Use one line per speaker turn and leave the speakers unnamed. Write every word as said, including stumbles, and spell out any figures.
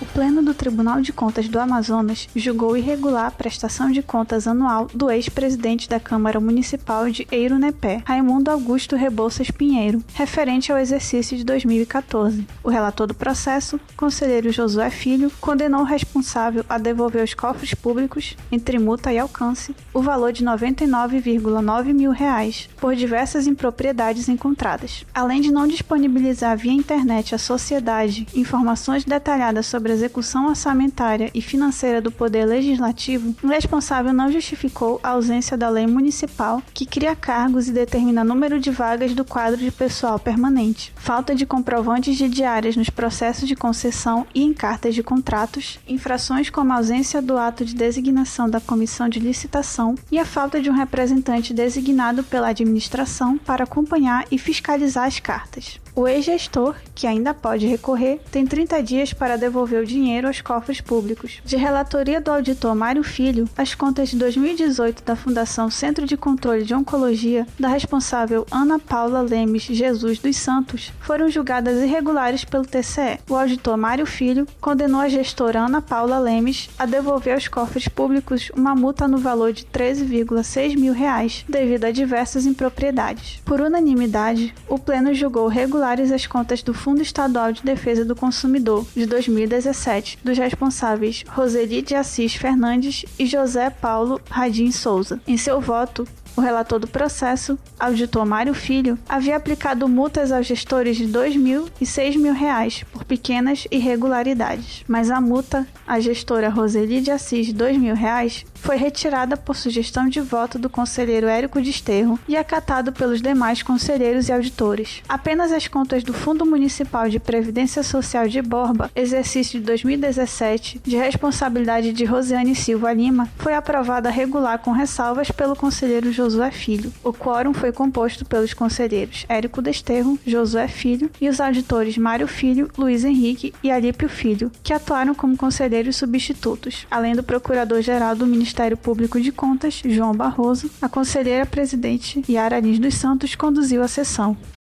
Pleno do Tribunal de Contas do Amazonas julgou irregular a prestação de contas anual do ex-presidente da Câmara Municipal de Eirunepé, Raimundo Augusto Rebouças Pinheiro, referente ao exercício de dois mil e quatorze. O relator do processo, conselheiro Josué Filho, condenou o responsável a devolver aos cofres públicos, entre multa e alcance, o valor de noventa e nove vírgula nove mil reais por diversas impropriedades encontradas. Além de não disponibilizar via internet à sociedade informações detalhadas sobre a execução orçamentária e financeira do Poder Legislativo, o responsável não justificou a ausência da lei municipal que cria cargos e determina número de vagas do quadro de pessoal permanente, falta de comprovantes de diárias nos processos de concessão e em cartas de contratos, infrações como a ausência do ato de designação da comissão de licitação e a falta de um representante designado pela administração para acompanhar e fiscalizar as cartas. O ex-gestor, que ainda pode recorrer, tem trinta dias para devolver o dinheiro aos cofres públicos. De relatoria do auditor Mário Filho, as contas de dois mil e dezoito da Fundação Centro de Controle de Oncologia, da responsável Ana Paula Lemes Jesus dos Santos, foram julgadas irregulares pelo T C E. O auditor Mário Filho condenou a gestora Ana Paula Lemes a devolver aos cofres públicos uma multa no valor de treze vírgula seis mil reais, devido a diversas impropriedades. Por unanimidade, o Pleno julgou regulares as contas do Fundo Estadual de Defesa do Consumidor de dois mil e dezessete, dos responsáveis Roseli de Assis Fernandes e José Paulo Radim Souza. Em seu voto, o relator do processo, auditor Mário Filho, havia aplicado multas aos gestores de dois mil e seis mil reais por pequenas irregularidades, mas a multa à gestora Roseli de Assis de dois mil reais foi retirada por sugestão de voto do conselheiro Érico Desterro e acatado pelos demais conselheiros e auditores. Apenas as contas do Fundo Municipal de Previdência Social de Borba, exercício de dois mil e dezessete, de responsabilidade de Rosiane Silva Lima, foi aprovada regular com ressalvas pelo conselheiro Josué Filho. O quórum foi composto pelos conselheiros Érico Desterro, Josué Filho e os auditores Mário Filho, Luiz Henrique e Alípio Filho, que atuaram como conselheiros substitutos, além do procurador-geral do Ministério Público de Contas, João Barroso. A conselheira presidente Yara Lins dos Santos conduziu a sessão.